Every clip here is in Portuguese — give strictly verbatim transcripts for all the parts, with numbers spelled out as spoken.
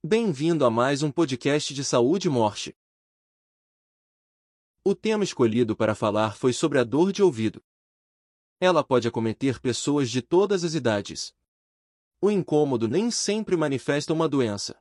Bem-vindo a mais um podcast de saúde e morte. O tema escolhido para falar foi sobre a dor de ouvido. Ela pode acometer pessoas de todas as idades. O incômodo nem sempre manifesta uma doença.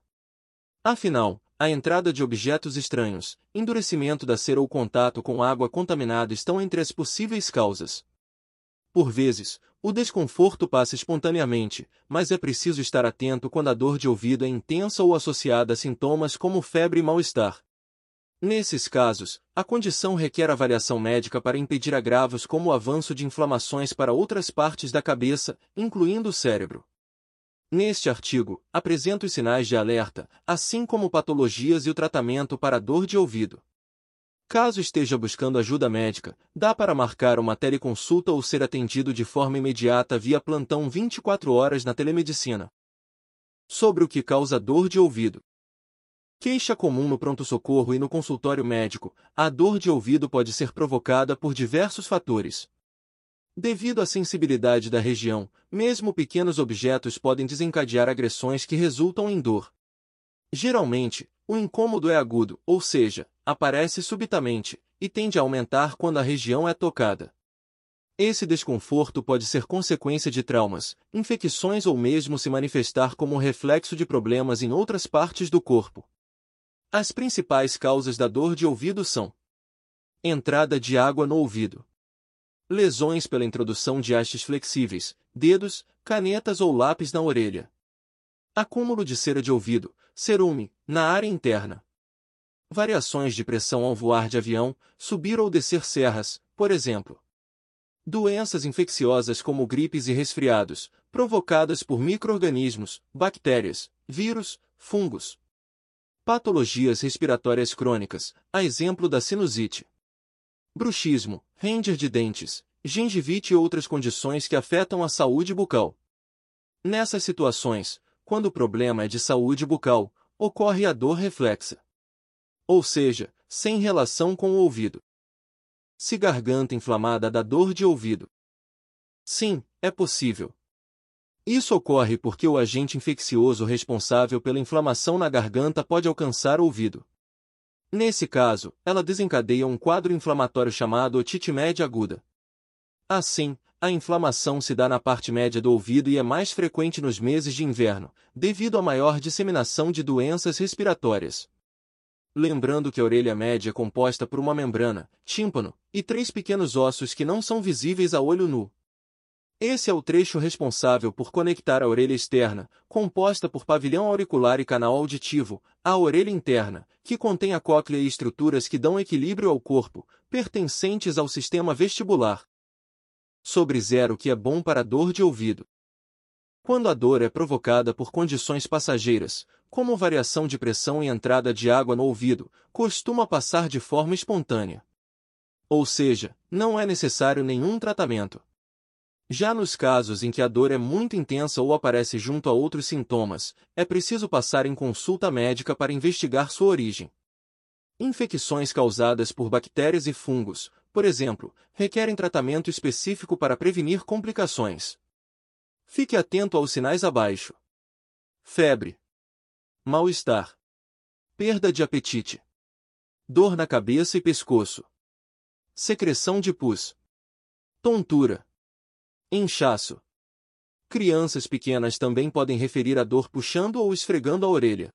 Afinal, a entrada de objetos estranhos, endurecimento da cera ou contato com água contaminada estão entre as possíveis causas. Por vezes, o desconforto passa espontaneamente, mas é preciso estar atento quando a dor de ouvido é intensa ou associada a sintomas como febre e mal-estar. Nesses casos, a condição requer avaliação médica para impedir agravos como o avanço de inflamações para outras partes da cabeça, incluindo o cérebro. Neste artigo, apresento os sinais de alerta, assim como patologias e o tratamento para a dor de ouvido. Caso esteja buscando ajuda médica, dá para marcar uma teleconsulta ou ser atendido de forma imediata via plantão vinte e quatro horas na telemedicina. Sobre o que causa dor de ouvido. Queixa comum no pronto-socorro e no consultório médico, a dor de ouvido pode ser provocada por diversos fatores. Devido à sensibilidade da região, mesmo pequenos objetos podem desencadear agressões que resultam em dor. Geralmente, o incômodo é agudo, ou seja, aparece subitamente, e tende a aumentar quando a região é tocada. Esse desconforto pode ser consequência de traumas, infecções ou mesmo se manifestar como reflexo de problemas em outras partes do corpo. As principais causas da dor de ouvido são: entrada de água no ouvido, lesões pela introdução de hastes flexíveis, dedos, canetas ou lápis na orelha, acúmulo de cera de ouvido, cerume, na área interna, variações de pressão ao voar de avião, subir ou descer serras, por exemplo, doenças infecciosas como gripes e resfriados, provocadas por micro-organismos, bactérias, vírus, fungos, patologias respiratórias crônicas, a exemplo da sinusite, bruxismo, ranger de dentes, gengivite e outras condições que afetam a saúde bucal. Nessas situações, quando o problema é de saúde bucal, ocorre a dor reflexa. Ou seja, sem relação com o ouvido. Se garganta inflamada dá dor de ouvido. Sim, é possível. Isso ocorre porque o agente infeccioso responsável pela inflamação na garganta pode alcançar o ouvido. Nesse caso, ela desencadeia um quadro inflamatório chamado otite média aguda. Assim, a inflamação se dá na parte média do ouvido e é mais frequente nos meses de inverno, devido à maior disseminação de doenças respiratórias. Lembrando que a orelha média é composta por uma membrana, tímpano, e três pequenos ossos que não são visíveis a olho nu. Esse é o trecho responsável por conectar a orelha externa, composta por pavilhão auricular e canal auditivo, à orelha interna, que contém a cóclea e estruturas que dão equilíbrio ao corpo, pertencentes ao sistema vestibular. Sobre zero que é bom para a dor de ouvido. Quando a dor é provocada por condições passageiras, como variação de pressão e entrada de água no ouvido, costuma passar de forma espontânea. Ou seja, não é necessário nenhum tratamento. Já nos casos em que a dor é muito intensa ou aparece junto a outros sintomas, é preciso passar em consulta médica para investigar sua origem. Infecções causadas por bactérias e fungos, por exemplo, requerem tratamento específico para prevenir complicações. Fique atento aos sinais abaixo: febre, mal-estar, perda de apetite, dor na cabeça e pescoço, secreção de pus, tontura, inchaço. Crianças pequenas também podem referir a dor puxando ou esfregando a orelha.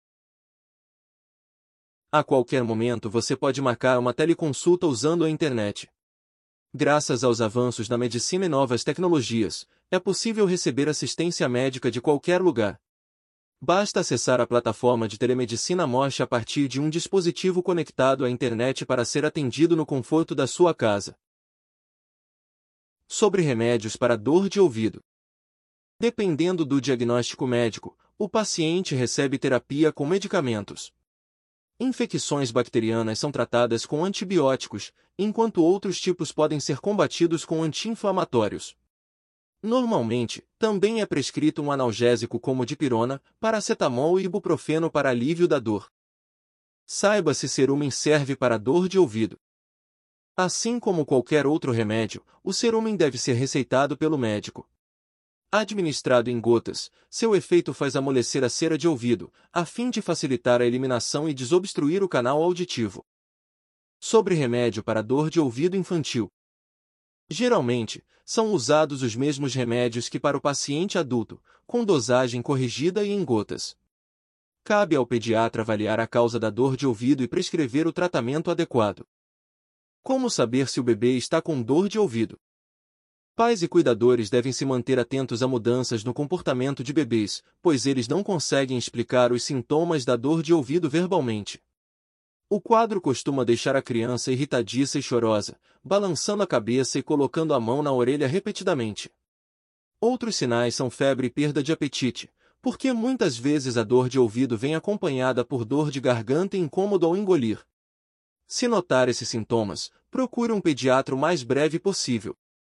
A qualquer momento você pode marcar uma teleconsulta usando a internet. Graças aos avanços na medicina e novas tecnologias, é possível receber assistência médica de qualquer lugar. Basta acessar a plataforma de telemedicina Morte a partir de um dispositivo conectado à internet para ser atendido no conforto da sua casa. Sobre remédios para dor de ouvido. Dependendo do diagnóstico médico, o paciente recebe terapia com medicamentos. Infecções bacterianas são tratadas com antibióticos, enquanto outros tipos podem ser combatidos com anti-inflamatórios. Normalmente, também é prescrito um analgésico como dipirona, paracetamol e ibuprofeno para alívio da dor. Saiba se cerumen serve para dor de ouvido. Assim como qualquer outro remédio, o cerumen deve ser receitado pelo médico. Administrado em gotas, seu efeito faz amolecer a cera de ouvido, a fim de facilitar a eliminação e desobstruir o canal auditivo. Sobre remédio para dor de ouvido infantil. Geralmente, são usados os mesmos remédios que para o paciente adulto, com dosagem corrigida e em gotas. Cabe ao pediatra avaliar a causa da dor de ouvido e prescrever o tratamento adequado. Como saber se o bebê está com dor de ouvido? Pais e cuidadores devem se manter atentos a mudanças no comportamento de bebês, pois eles não conseguem explicar os sintomas da dor de ouvido verbalmente. O quadro costuma deixar a criança irritadiça e chorosa, balançando a cabeça e colocando a mão na orelha repetidamente. Outros sinais são febre e perda de apetite, porque muitas vezes a dor de ouvido vem acompanhada por dor de garganta e incômodo ao engolir. Se notar esses sintomas, procure um pediatra o mais breve possível.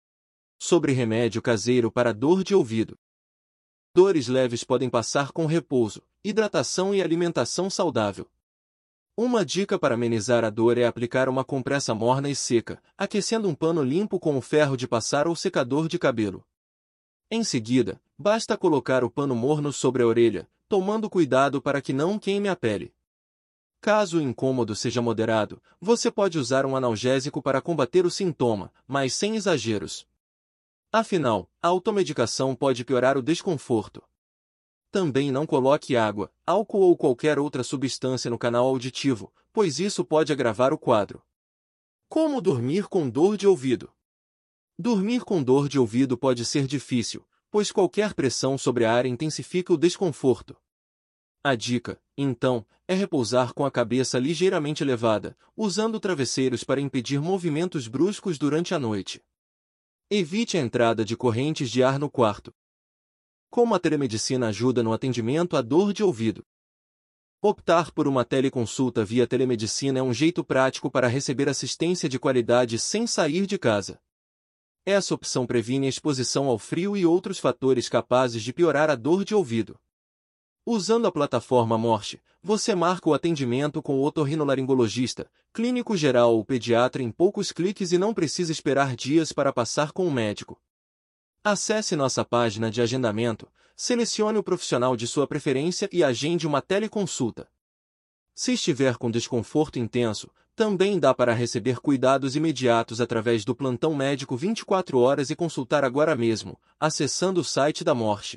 Sobre remédio caseiro para dor de ouvido. Dores leves podem passar com repouso, hidratação e alimentação saudável. Uma dica para amenizar a dor é aplicar uma compressa morna e seca, aquecendo um pano limpo com um ferro de passar ou secador de cabelo. Em seguida, basta colocar o pano morno sobre a orelha, tomando cuidado para que não queime a pele. Caso o incômodo seja moderado, você pode usar um analgésico para combater o sintoma, mas sem exageros. Afinal, a automedicação pode piorar o desconforto. Também não coloque água, álcool ou qualquer outra substância no canal auditivo, pois isso pode agravar o quadro. Como dormir com dor de ouvido? Dormir com dor de ouvido pode ser difícil, pois qualquer pressão sobre a área intensifica o desconforto. A dica, então, é repousar com a cabeça ligeiramente elevada, usando travesseiros para impedir movimentos bruscos durante a noite. Evite a entrada de correntes de ar no quarto. Como a telemedicina ajuda no atendimento à dor de ouvido? Optar por uma teleconsulta via telemedicina é um jeito prático para receber assistência de qualidade sem sair de casa. Essa opção previne a exposição ao frio e outros fatores capazes de piorar a dor de ouvido. Usando a plataforma Morse, você marca o atendimento com o otorrinolaringologista, clínico geral ou pediatra em poucos cliques e não precisa esperar dias para passar com o médico. Acesse nossa página de agendamento, selecione o profissional de sua preferência e agende uma teleconsulta. Se estiver com desconforto intenso, também dá para receber cuidados imediatos através do plantão médico vinte e quatro horas e consultar agora mesmo, acessando o site da Morse.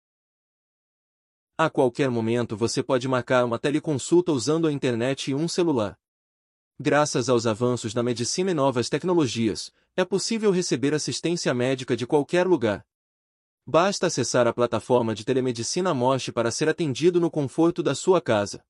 A qualquer momento você pode marcar uma teleconsulta usando a internet e um celular. Graças aos avanços na medicina e novas tecnologias, é possível receber assistência médica de qualquer lugar. Basta acessar a plataforma de telemedicina Morse para ser atendido no conforto da sua casa.